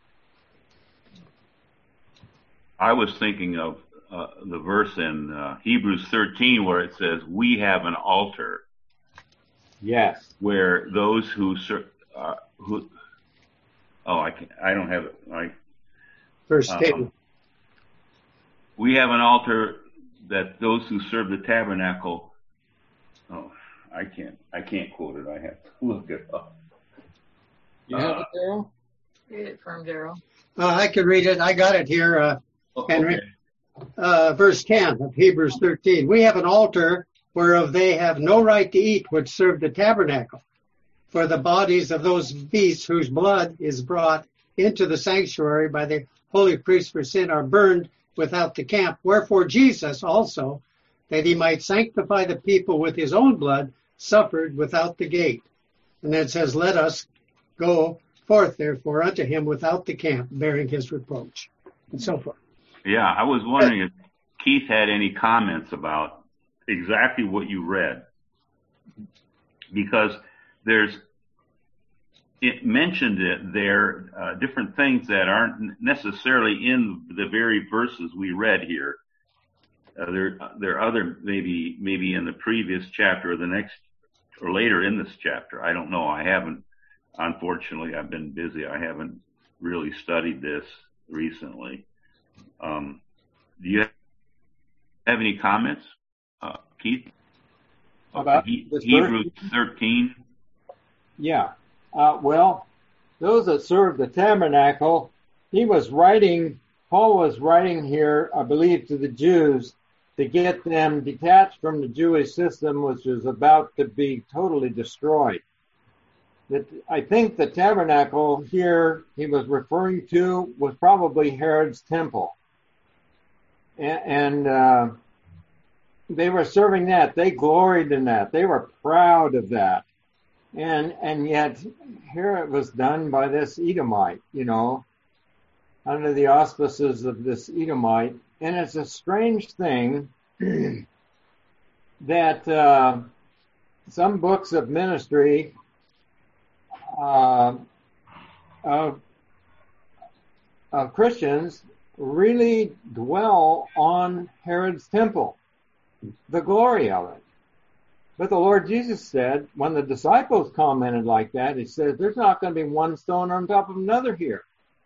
I was thinking of the verse in Hebrews 13 where it says, "We have an altar." Yes. Where those who I don't have it. Verse 10. We have an altar that those who serve the tabernacle. Oh, I can't quote it. I have to look it up. You have it, Daryl? Read it from Daryl. I could read it. I got it here, Henry. Okay. Verse 10 of Hebrews 13. "We have an altar whereof they have no right to eat which serve the tabernacle. For the bodies of those beasts whose blood is brought into the sanctuary by the holy priest for sin are burned without the camp. Wherefore Jesus also, that he might sanctify the people with his own blood, suffered without the gate." And then it says, "Let us go forth therefore unto him without the camp, bearing his reproach," and so forth. Yeah, I was wondering if Keith had any comments about exactly what you read, because it mentioned it there, different things that aren't necessarily in the very verses we read here. There are other maybe in the previous chapter or the next or later in this chapter. I don't know. I haven't. Unfortunately, I've been busy. I haven't really studied this recently. Do you have any comments, Keith? About this Hebrews verse? 13. Yeah. Well, those that serve the tabernacle, Paul was writing here, I believe, to the Jews to get them detached from the Jewish system, which was about to be totally destroyed. I think the tabernacle here he was referring to was probably Herod's temple. And they were serving that. They gloried in that. They were proud of that. And yet here it was done by this Edomite, under the auspices of this Edomite. And it's a strange thing that some books of ministry of Christians really dwell on Herod's temple, the glory of it. But the Lord Jesus said, when the disciples commented like that, he says, there's not going to be one stone on top of another here.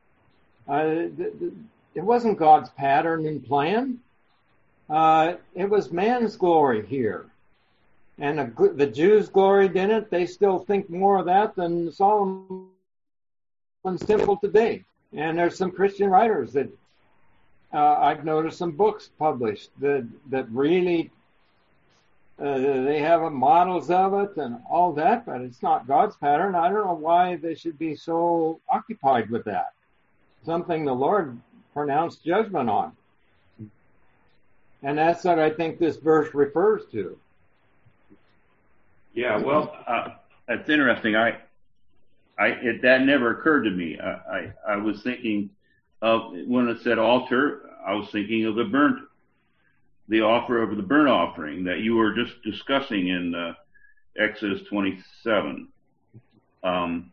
It wasn't God's pattern and plan. It was man's glory here. And the Jews gloried in it. They still think more of that than Solomon's temple today. And there's some Christian writers that I've noticed some books published that really they have models of it and all that, but it's not God's pattern. I don't know why they should be so occupied with that. Something the Lord pronounced judgment on. And that's what I think this verse refers to. Yeah, well, that's interesting. That never occurred to me. I was thinking of, when it said altar, I was thinking of the offer of the burnt offering that you were just discussing in Exodus 27. And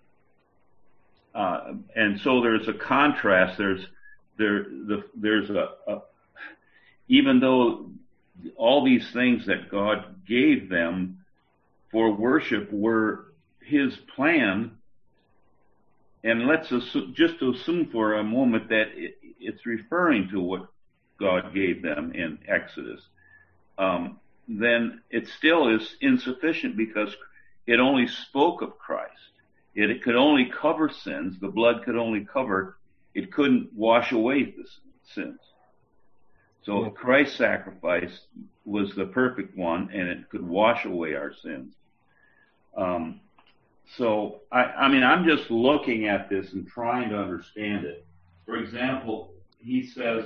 so there's a contrast. There's even though all these things that God gave them for worship were His plan, and let's just assume for a moment that it's referring to what God gave them in Exodus, then it still is insufficient because it only spoke of Christ. It could only cover sins. The blood could only cover. It couldn't wash away the sins. So Christ's sacrifice was the perfect one, and it could wash away our sins. So I mean, I'm just looking at this and trying to understand it. For example, he says,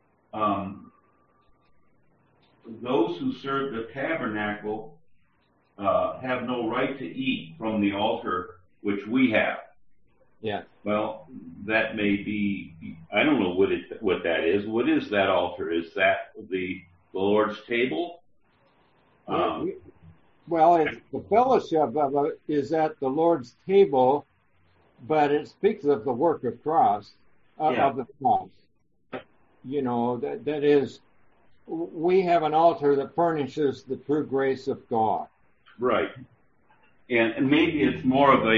those who serve the tabernacle have no right to eat from the altar which we have. Yeah. Well, that may be, I don't know what that is. What is that altar? Is that the Lord's table? Well, the fellowship of it is at the Lord's table, but it speaks of the work of Christ, of the cross. You know, that is, we have an altar that furnishes the true grace of God. Right. And maybe it's more of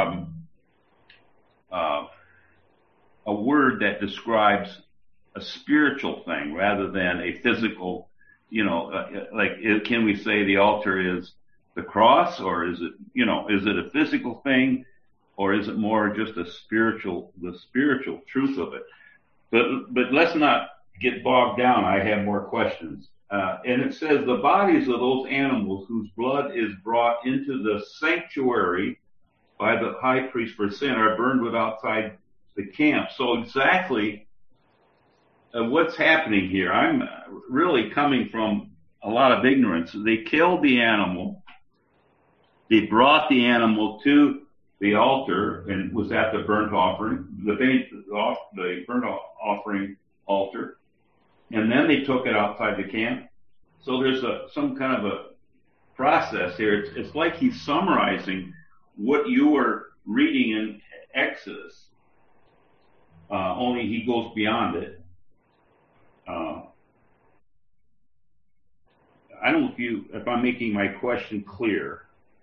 a word that describes a spiritual thing rather than a physical, can we say the altar is the cross, or is it a physical thing, or is it more just the spiritual truth of it? But let's not get bogged down. I have more questions. And it says the bodies of those animals whose blood is brought into the sanctuary by the high priest for sin are burned with outside the camp. So exactly what's happening here, I'm really coming from a lot of ignorance. They killed the animal. They brought the animal to the altar, and it was at the burnt offering, the burnt offering altar. And then they took it outside the camp. So there's some kind of a process here. It's like he's summarizing what you were reading in Exodus, only he goes beyond it. I don't know if I'm making my question clear.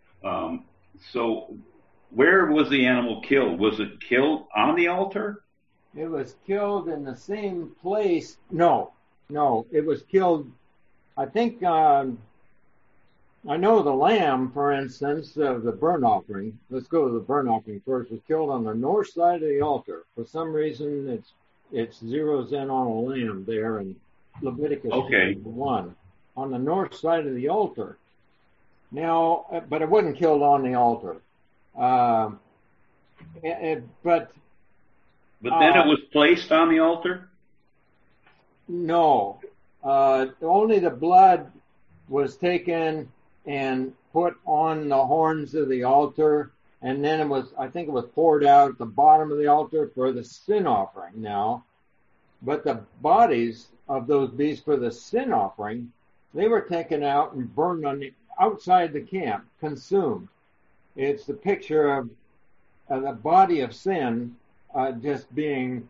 So where was the animal killed? Was it killed on the altar? It was killed in the same place. No, it was killed. I think, I know the lamb, for instance, of the burnt offering. Let's go to the burnt offering first. Was killed on the north side of the altar. For some reason, it zeroes in on a lamb there in Leviticus 1 on the north side of the altar. Now, but it wasn't killed on the altar. But then it was placed on the altar? No. Only the blood was taken and put on the horns of the altar, and then I think it was poured out at the bottom of the altar for the sin offering now. But the bodies of those beasts for the sin offering, they were taken out and burned outside the camp, consumed. It's the picture of the body of sin just being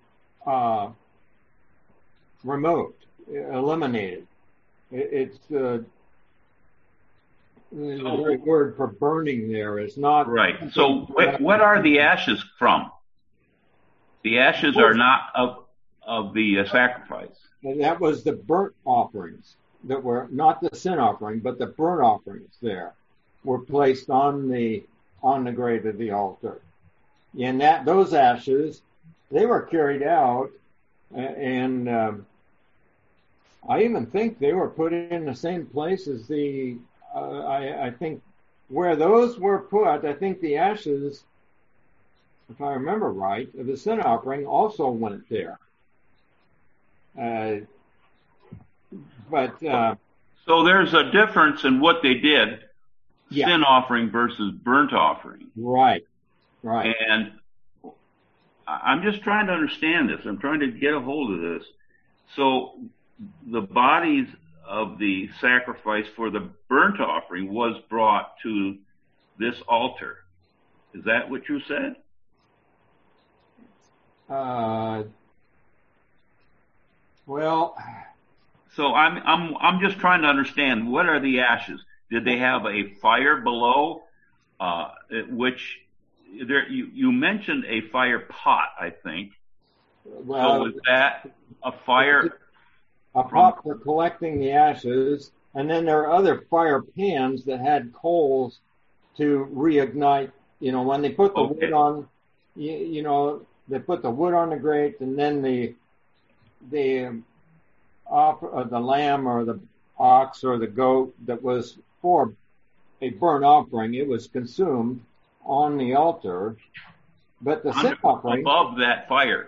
removed, eliminated. It's the very word for burning there is not right. So what are the ashes from? The ashes are not of the sacrifice. That was the burnt offerings that were not the sin offering, but the burnt offerings there were placed on the grate of the altar. And those ashes, they were carried out, and I even think they were put in the same place as I think where those were put, I think the ashes, if I remember right, of the sin offering also went there. So there's a difference in what they did, yeah. Sin offering versus burnt offering. Right. And I'm just trying to understand this. I'm trying to get a hold of this. So the bodies of the sacrifice for the burnt offering was brought to this altar. Is that what you said? Well, so I'm just trying to understand, what are the ashes? Did they have a fire below? Which there you mentioned a fire pot, I think. Well, so was that a fire? A pot for collecting the ashes, and then there are other fire pans that had coals to reignite. You know, when they put the wood on, they put the wood on the grate, and then the lamb or the ox or the goat that was for a burnt offering, it was consumed on the altar. But the sin offering above that fire.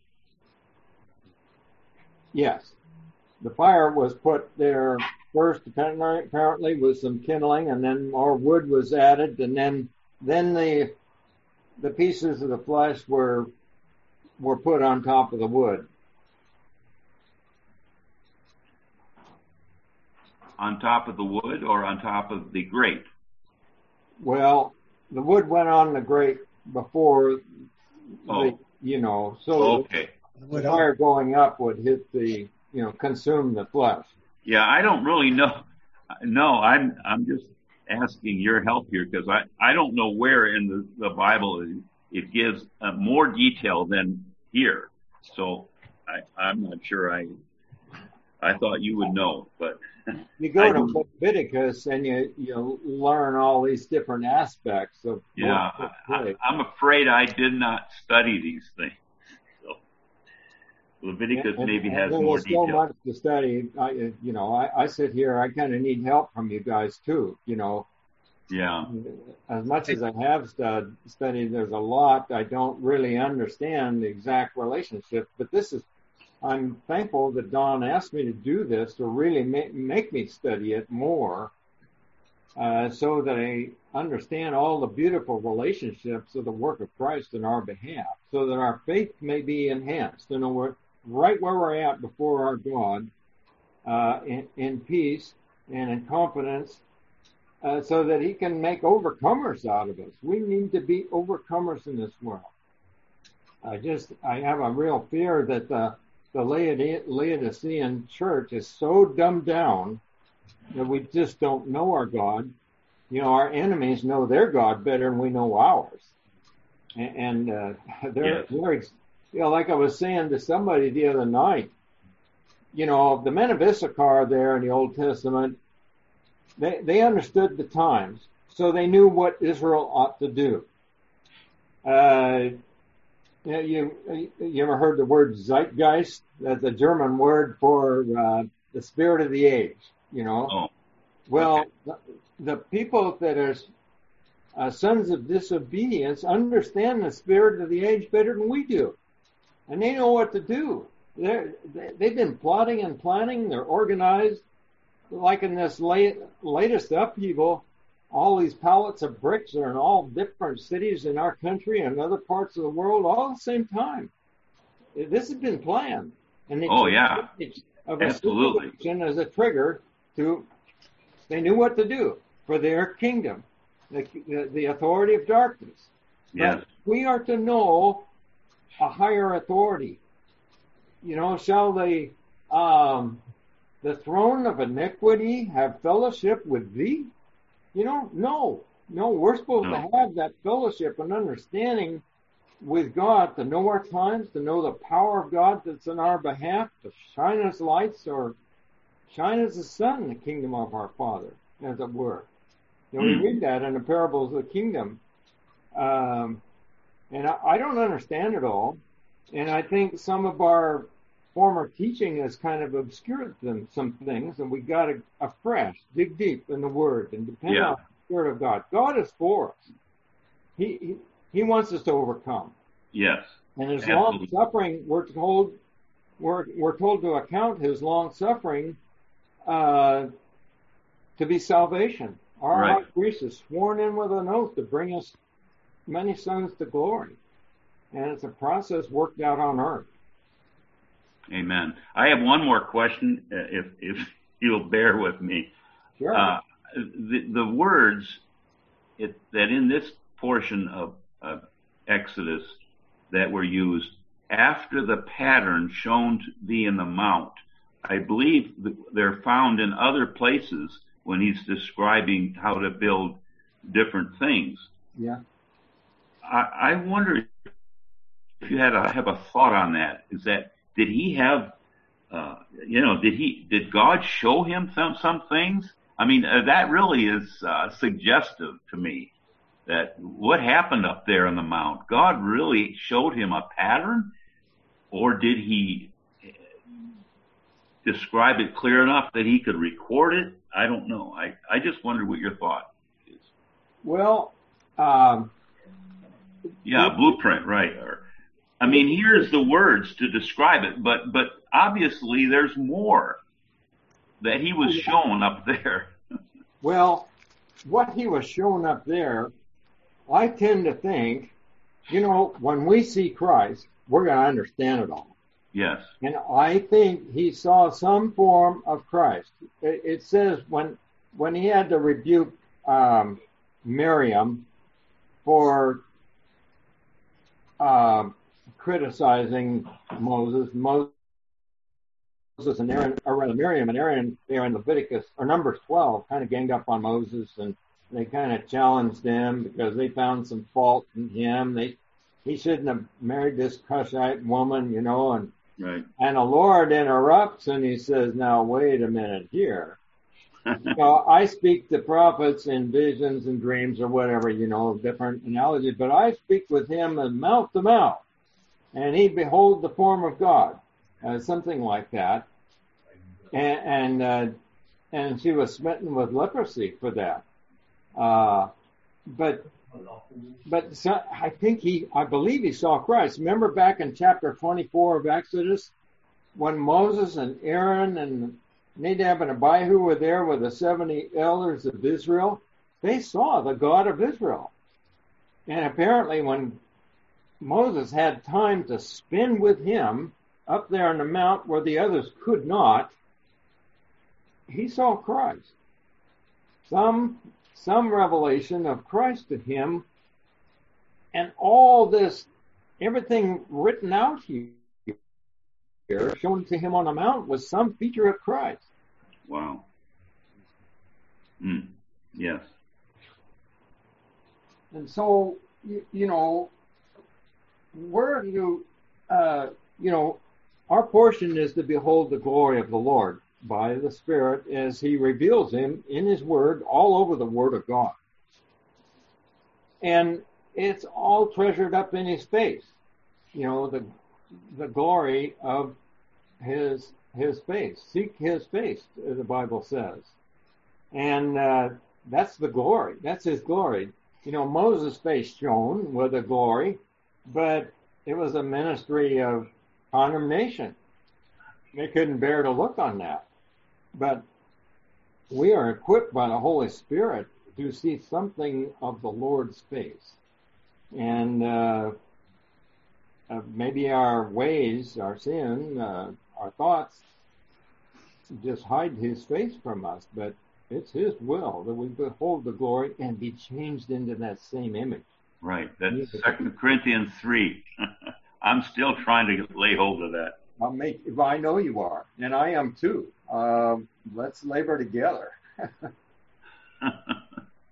Yes. The fire was put there first, apparently, with some kindling, and then more wood was added, and then the pieces of the flesh were put on top of the wood. On top of the wood or on top of the grate? Well, the wood went on the grate before, the fire going up would hit the, consume the flesh. Yeah, I don't really know. No, I'm just asking your help here, because I don't know where in the Bible it gives more detail than here. So I'm not sure. I thought you would know, but you go to Leviticus and you learn all these different aspects of. Yeah, I'm afraid I did not study these things. So Leviticus maybe has more detail. There's so much to study. I sit here. I kind of need help from you guys too. Yeah. As much as I have studied, there's a lot I don't really understand the exact relationship. But I'm thankful that Don asked me to do this to really make me study it more, so that I understand all the beautiful relationships of the work of Christ in our behalf, so that our faith may be enhanced. We're right where we're at before our God, in peace and in confidence, so that He can make overcomers out of us. We need to be overcomers in this world. I have a real fear that the Laodicean church is so dumbed down that we just don't know our God. Our enemies know their God better than we know ours. And they're like I was saying to somebody the other night, the men of Issachar there in the Old Testament, they understood the times, so they knew what Israel ought to do. You ever heard the word Zeitgeist? That's a German word for the spirit of the age. Well, the people that are sons of disobedience understand the spirit of the age better than we do, and they know what to do. They've been plotting and planning. They're organized. Like in this latest upheaval, all these pallets of bricks are in all different cities in our country and other parts of the world all at the same time. This has been planned. And they of a situation as a trigger they knew what to do for their kingdom, the authority of darkness. Yes. But we are to know a higher authority. Shall the throne of iniquity have fellowship with thee? No, we're supposed to have that fellowship and understanding with God, to know our times, to know the power of God that's in our behalf, to shine as lights or shine as the sun in the kingdom of our Father, as it were. We read that in the parables of the kingdom. And I don't understand it all. And I think some of our former teaching has kind of obscured some things, and we got to afresh dig deep in the Word and depend on the Spirit of God. God is for us. He wants us to overcome. Yes. And His long suffering, we're told to account His long suffering to be salvation. Our high priest is sworn in with an oath to bring us many sons to glory, and it's a process worked out on earth. Amen. I have one more question, if you'll bear with me. Sure. The words that in this portion of Exodus that were used, after the pattern shown thee in the mount, I believe they're found in other places when he's describing how to build different things. Yeah. I wonder if you have a thought on that. Is that, did he have, did God show him some things? I mean, that really is suggestive to me that what happened up there on the mount, God really showed him a pattern, or did he describe it clear enough that he could record it? I don't know. I just wonder what your thought is. Well, blueprint, right? I mean, here's the words to describe it, but obviously there's more that he was shown up there. Well, what he was shown up there, I tend to think, when we see Christ, we're going to understand it all. Yes. And I think he saw some form of Christ. It says when he had to rebuke Miriam for criticizing Moses and Aaron, or rather Miriam and Aaron, there in Leviticus or Numbers 12, kind of ganged up on Moses, and they kind of challenged him because they found some fault in him. He shouldn't have married this Cushite woman, and right. And the Lord interrupts and he says, "Now wait a minute here. I speak to prophets in visions and dreams or whatever, different analogies, but I speak with him mouth to mouth, and he behold the form of God," something like that. And she was smitten with leprosy for that. But so I believe he saw Christ. Remember back in chapter 24 of Exodus, when Moses and Aaron and Nadab and Abihu were there with the 70 elders of Israel, they saw the God of Israel. And apparently when Moses had time to spend with him up there on the mount where the others could not, he saw Christ. Some revelation of Christ to him, and all this, everything written out here, shown to him on the mount, was some feature of Christ. Wow. Yes. And so, where do our portion is to behold the glory of the Lord by the Spirit as he reveals him in his word, all over the word of God. And it's all treasured up in his face, the glory of his face. Seek his face, the Bible says. And that's the glory. That's his glory. Moses' face shone with a glory, but it was a ministry of condemnation. They couldn't bear to look on that. But we are equipped by the Holy Spirit to see something of the Lord's face. And maybe our ways, our sin, our thoughts just hide his face from us, but it's his will that we behold the glory and be changed into that same image. Right. That's 2 Corinthians 3. I'm still trying to lay hold of that. I know you are, and I am too. Let's labor together.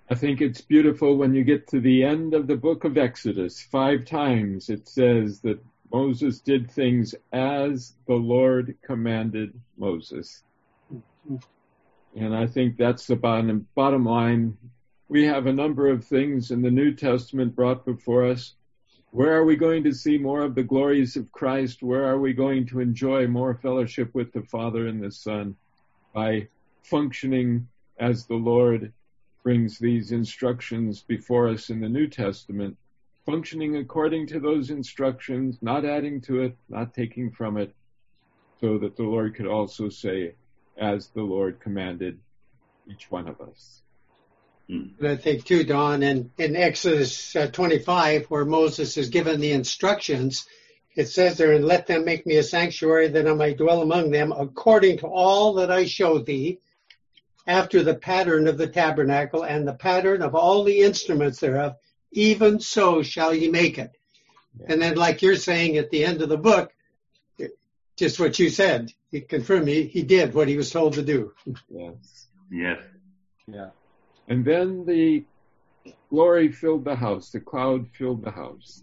I think it's beautiful when you get to the end of the book of Exodus. 5 times it says that Moses did things as the Lord commanded Moses. And I think that's the bottom line. We have a number of things in the New Testament brought before us. Where are we going to see more of the glories of Christ? Where are we going to enjoy more fellowship with the Father and the Son? By functioning as the Lord brings these instructions before us in the New Testament, functioning according to those instructions, not adding to it, not taking from it, so that the Lord could also say, as the Lord commanded each one of us. And I think too, Don, in Exodus 25, where Moses is given the instructions, it says there, and let them make me a sanctuary that I might dwell among them according to all that I showed thee, after the pattern of the tabernacle and the pattern of all the instruments thereof, even so shall ye make it. Yeah. And then like you're saying at the end of the book, just what you said, he confirmed he did what he was told to do. Yes. Yes. Yeah. And then the glory filled the house, the cloud filled the house.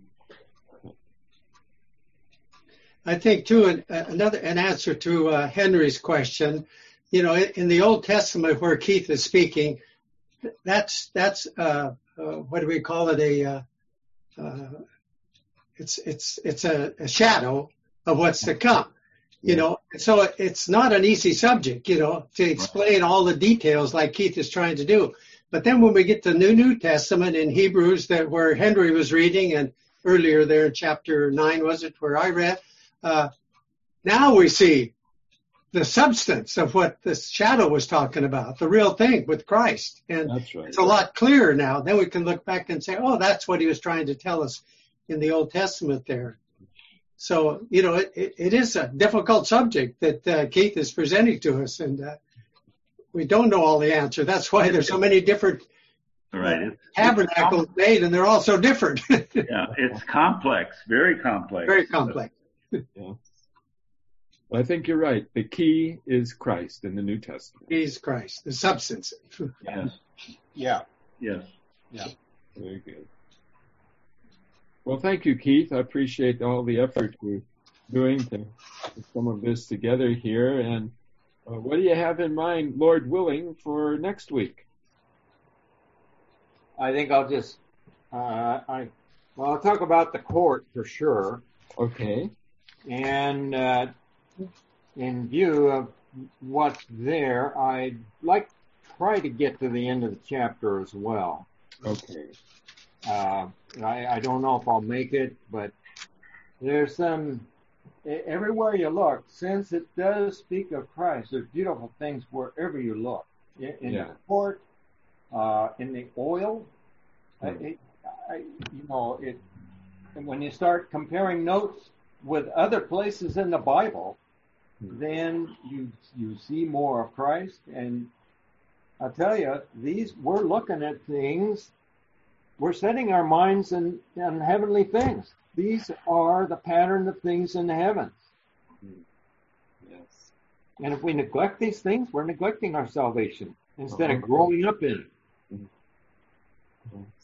I think too, an answer to Henry's question, you know, in the Old Testament where Keith is speaking, that's what do we call it? It's a shadow of what's to come, you know. So it's not an easy subject, you know, to explain all the details like Keith is trying to do. But then when we get to the New Testament in Hebrews, that where Henry was reading, and earlier there in chapter 9 was it where I read, now we see the substance of what the shadow was talking about, the real thing with Christ. And that's right. It's a lot clearer now. Then we can look back and say, oh, that's what he was trying to tell us in the Old Testament there. So, you know, it is a difficult subject that Keith is presenting to us, and we don't know all the answer. That's why there's so many different tabernacles made, and they're all so different. Yeah, it's complex, very complex. Very complex. Yeah. Well, I think you're right. The key is Christ in the New Testament. He's Christ, the substance. Yes. Yeah. Yes. Yeah. Very good. Well, thank you, Keith. I appreciate all the effort you're doing to put some of this together here. And what do you have in mind, Lord willing, for next week? I think I'll just, I'll talk about the court for sure. Okay. And in view of what's there, I'd like to try to get to the end of the chapter as well. Okay. I don't know if I'll make it, but there's some, everywhere you look, since it does speak of Christ, there's beautiful things wherever you look. In the court, in the oil, when you start comparing notes with other places in the Bible, then you see more of Christ. And I'll tell you, we're looking at things, we're setting our minds on heavenly things. These are the pattern of things in the heavens. Yes. And if we neglect these things, we're neglecting our salvation instead of growing up in it.